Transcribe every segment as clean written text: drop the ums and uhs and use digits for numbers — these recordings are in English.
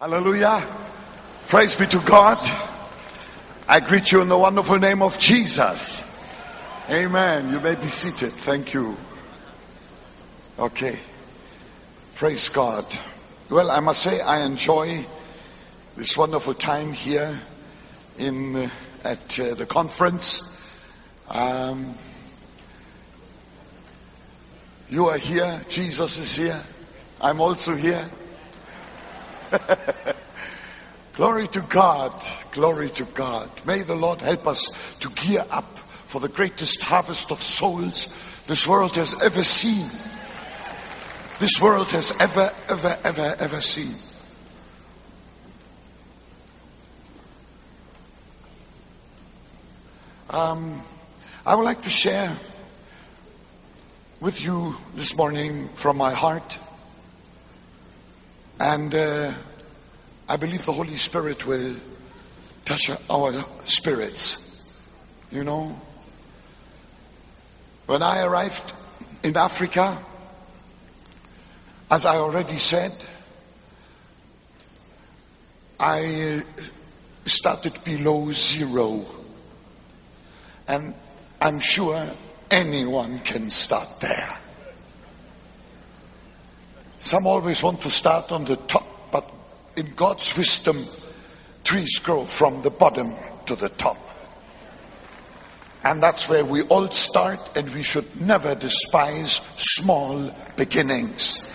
Hallelujah. Praise be to God. I greet you in the wonderful name of Jesus. Amen. You may be seated. Thank you. Okay. Praise God. Well, I must say I enjoy this wonderful time here at the conference. You are here. Jesus is here. I'm also here. Glory to God. Glory to God. May the Lord help us to gear up for the greatest harvest of souls this world has ever seen. This world has ever seen. I would like to share with you this morning from my heart. And I believe the Holy Spirit will touch our spirits. You know, when I arrived in Africa, as I already said, I started below zero. And I'm sure anyone can start there. Some always want to start on the top, but in God's wisdom, trees grow from the bottom to the top. And that's where we all start, and we should never despise small beginnings.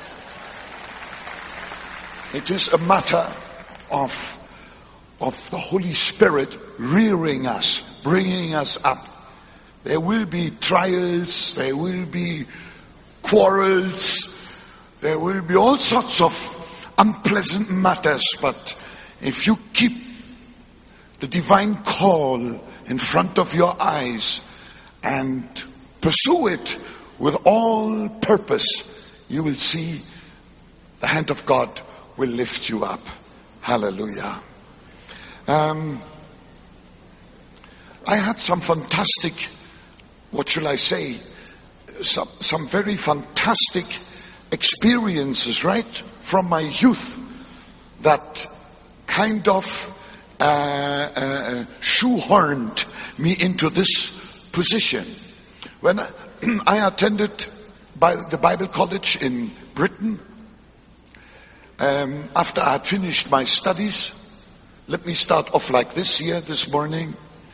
It is a matter of the Holy Spirit rearing us, bringing us up. There will be trials, there will be quarrels, there will be all sorts of unpleasant matters, but if you keep the divine call in front of your eyes and pursue it with all purpose, you will see the hand of God will lift you up. Hallelujah. I had some fantastic, what shall I say, some very fantastic experiences right from my youth that kind of shoehorned me into this position. When I attended the Bible college in Britain, after I had finished my studies, let me start off like this here this morning.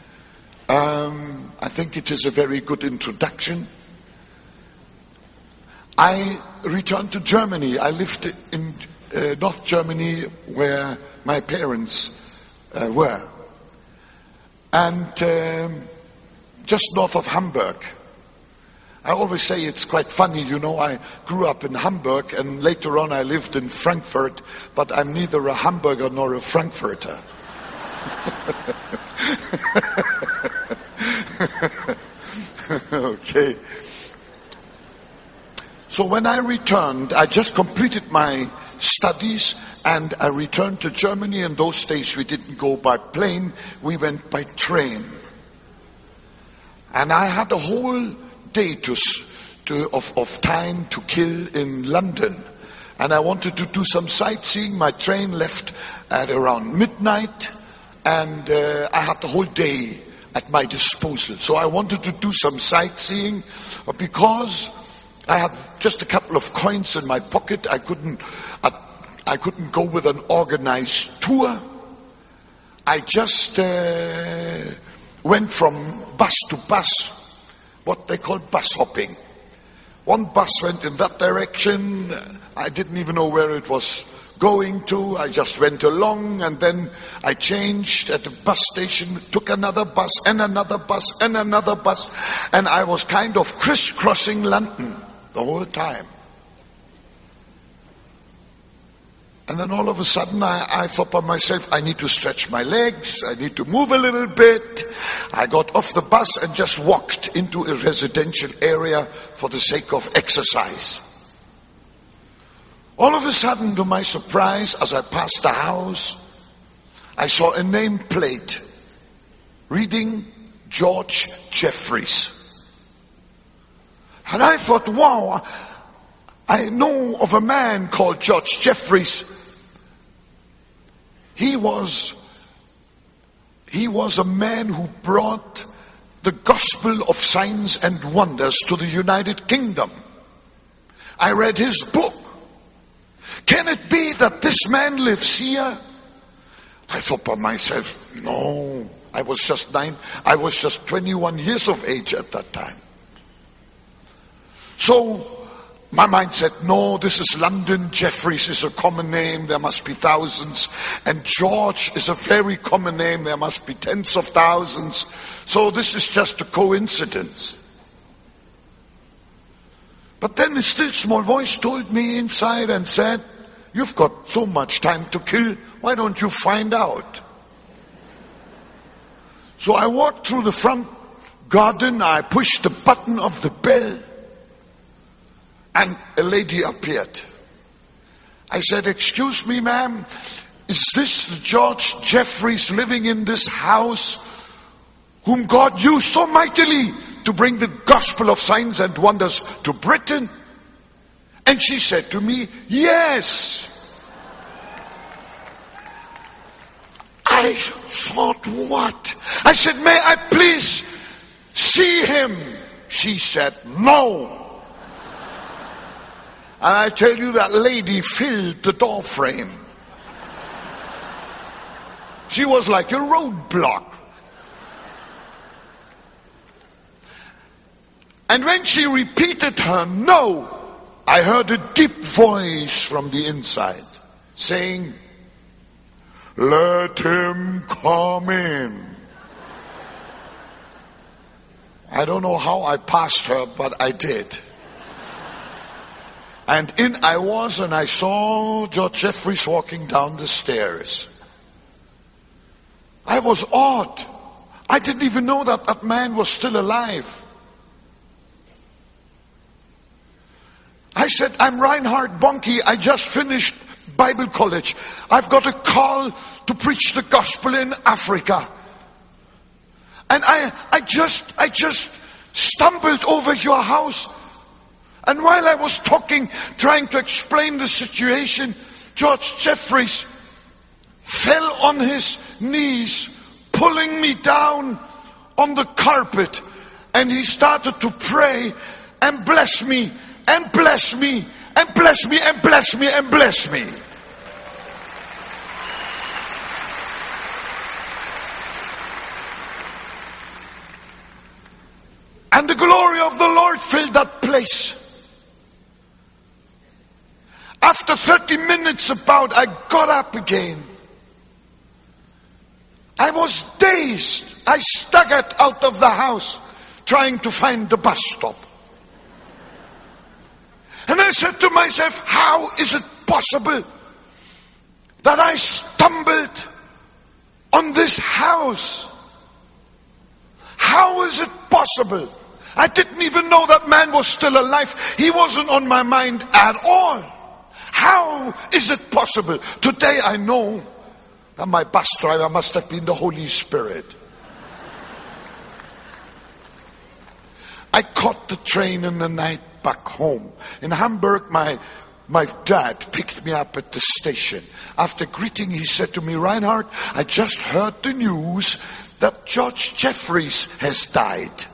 I think it is a very good introduction. I returned to Germany. I lived in North Germany where my parents were. And just north of Hamburg. I always say it's quite funny, you know, I grew up in Hamburg and later on I lived in Frankfurt, but I'm neither a Hamburger nor a Frankfurter. Okay. So when I returned, I just completed my studies and I returned to Germany. In those days we didn't go by plane, we went by train. And I had a whole day of time to kill in London. And I wanted to do some sightseeing. My train left at around midnight and I had the whole day at my disposal. So I wanted to do some sightseeing, but because I had just a couple of coins in my pocket, I couldn't go with an organized tour. I just went from bus to bus, what they call bus hopping. One bus went in that direction. I didn't even know where it was going to. I just went along and then I changed at the bus station, took another bus and another bus and another bus, and I was kind of crisscrossing London the whole time. And then all of a sudden I thought by myself, I need to stretch my legs, I need to move a little bit. I got off the bus and just walked into a residential area for the sake of exercise. All of a sudden, to my surprise, as I passed the house, I saw a nameplate reading George Jeffreys. And I thought, wow, I know of a man called George Jeffreys. he was a man who brought the gospel of signs and wonders to the United Kingdom. I read his book. Can it be that this man lives here? I thought by myself, no. I was just 21 years of age at that time. So my mind said, no, this is London. Jeffries is a common name. There must be thousands. And George is a very common name. There must be tens of thousands. So this is just a coincidence. But then a still small voice told me inside and said, you've got so much time to kill. Why don't you find out? So I walked through the front garden. I pushed the button of the bell. And a lady appeared. I said, excuse me, ma'am, is this the George Jeffries living in this house whom God used so mightily to bring the gospel of signs and wonders to Britain? And she said to me, yes. I thought, what? I said, may I please see him? She said, no. And I tell you, that lady filled the door frame. She was like a roadblock. And when she repeated her no, I heard a deep voice from the inside saying, let him come in. I don't know how I passed her, but I did. And in I was, and I saw George Jeffries walking down the stairs. I was awed. I didn't even know that that man was still alive. I said, I'm Reinhard Bonnke. I just finished Bible college. I've got a call to preach the gospel in Africa. And I just stumbled over your house. And while I was talking, trying to explain the situation, George Jeffries fell on his knees, pulling me down on the carpet. And he started to pray and bless me, and bless me, and bless me, and bless me, and bless me. And the glory of the Lord filled that place. After 30 minutes about, I got up again. I was dazed. I staggered out of the house trying to find the bus stop. And I said to myself, how is it possible that I stumbled on this house? How is it possible? I didn't even know that man was still alive. He wasn't on my mind at all. How is it possible? Today I know that my bus driver must have been the Holy Spirit. I caught the train in the night back home. In Hamburg, my dad picked me up at the station. After greeting, he said to me, Reinhard, I just heard the news that George Jeffries has died.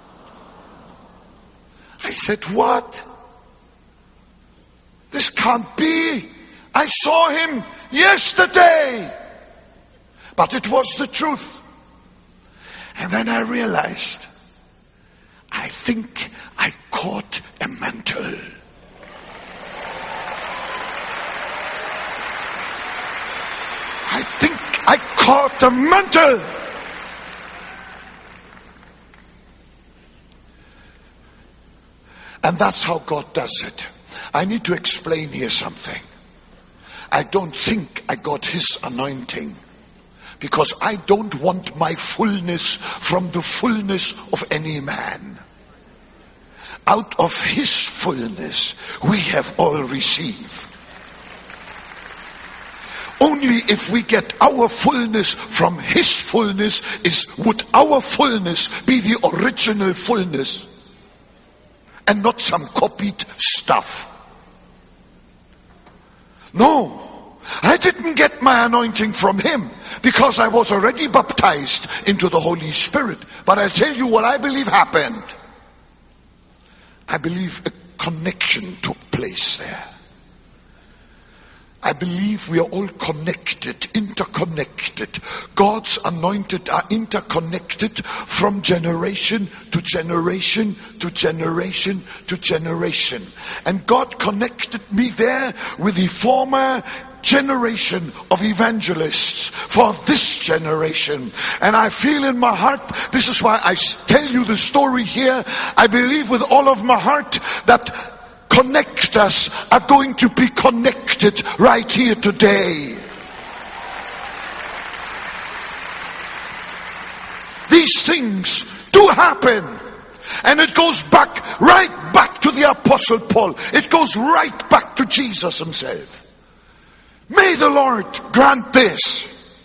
I said, what? This can't be. I saw him yesterday. But it was the truth. And then I realized, I think I caught a mantle. I think I caught a mantle. And that's how God does it. I need to explain here something. I don't think I got his anointing because I don't want my fullness from the fullness of any man. Out of his fullness we have all received. Only if we get our fullness from his fullness would our fullness be the original fullness and not some copied stuff. No, I didn't get my anointing from him because I was already baptized into the Holy Spirit. But I'll tell you what I believe happened. I believe a connection took place there. I believe we are all connected, interconnected. God's anointed are interconnected from generation to generation to generation to generation. And God connected me there with the former generation of evangelists for this generation. And I feel in my heart, this is why I tell you the story here, I believe with all of my heart that connectors are going to be connected right here today. These things do happen. And it goes right back to the Apostle Paul. It goes right back to Jesus himself. May the Lord grant this,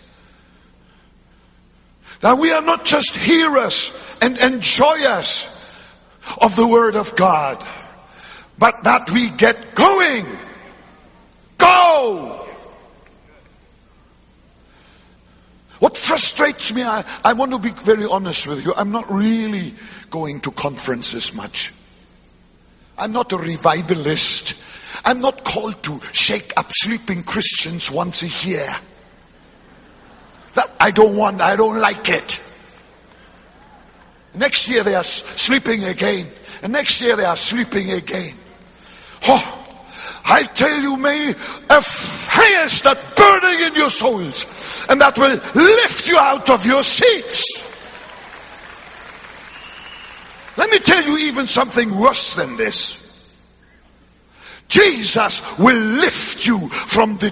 that we are not just hearers and enjoyers of the Word of God, but that we get going. Go! What frustrates me, I want to be very honest with you, I'm not really going to conferences much. I'm not a revivalist. I'm not called to shake up sleeping Christians once a year. That I don't like it. Next year they are sleeping again. And next year they are sleeping again. Oh, I tell you, may a fire start burning in your souls, and that will lift you out of your seats. Let me tell you even something worse than this. Jesus will lift you from the